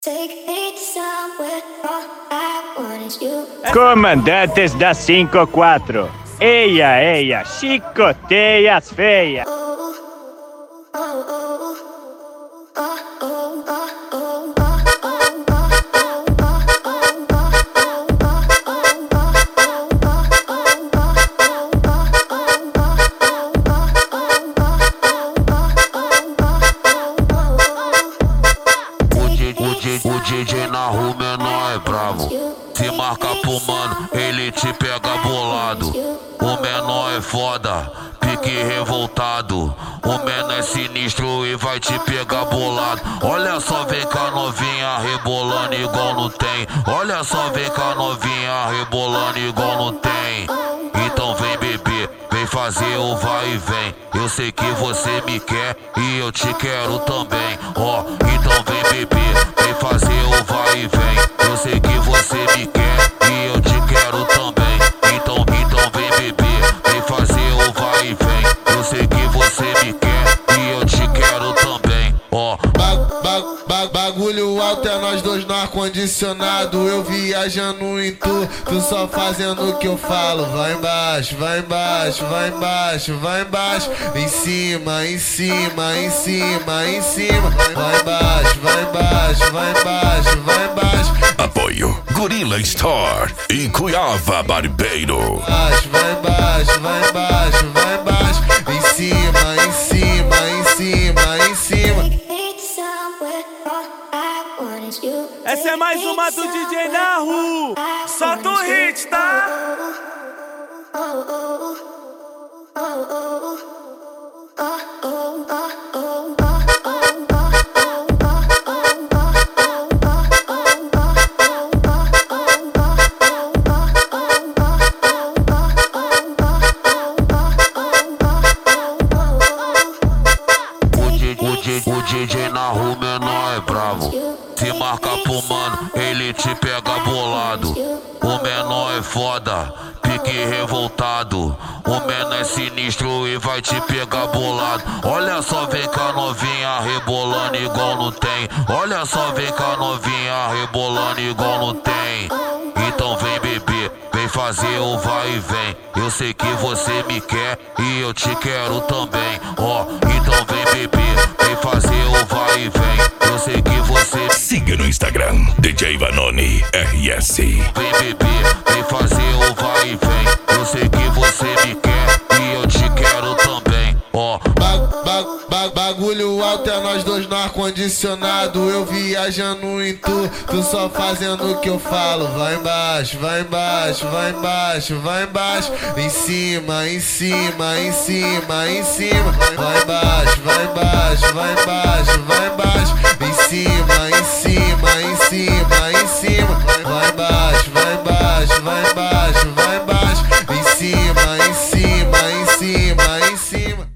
Comandantes da 54, eia, eia, chicoteia as feias. O DJ na rua menor é bravo. Se marca pro mano, ele te pega bolado. O menor é foda, pique revoltado. O menor é sinistro e vai te pegar bolado. Olha só, vem com a novinha rebolando igual não tem. Olha só, vem com a novinha rebolando igual não tem. Então vem beber, vem fazer o vai e vem. Eu sei que você me quer e eu te quero também. Ó, então vem beber, vem fazer o vai e vem. Eu sei que você me quer e eu te quero também. Então vem beber, vem fazer o vai e vem. Eu sei que você me quer e eu te quero também. Ó, bagulho alto é nós dois no ar-condicionado. Eu viajando em tu só fazendo o que eu falo. Vai embaixo, vai embaixo, vai embaixo, vai embaixo. Em cima, em cima, em cima, em cima. Vai embaixo, vai embaixo, vai embaixo, vai embaixo. Apoio Gorilla Store e Cuiava Barbeiro. Vai embaixo, vai embaixo, vai embaixo. Em cima, em cima, em cima, em cima. Essa é mais uma do DJ na rua. Solta o hit, tá? O DJ na rua menor é bravo. Se marca pro mano, ele te pega bolado. O menor é foda, pique revoltado. O menor é sinistro e vai te pegar bolado. Olha só, vem com a novinha rebolando igual não tem. Olha só, vem com a novinha rebolando igual não tem. Então vem beber, vem fazer o vai e vem. Eu sei que você me quer e eu te quero também. Ó, então vem beber, vem fazer o vai e vem. Eu sei que você... Siga no Instagram, DJ Vanoni RS. Vem beber, vem fazer o vai e vem. Eu sei que você me quer e eu te quero também. Ó, bagulho alto é nós dois no ar-condicionado. Eu viajando em tu só fazendo o que eu falo. Vai embaixo, vai embaixo, vai embaixo, vai embaixo. Em cima, em cima, em cima, em cima. Vai embaixo, vai embaixo, vai embaixo,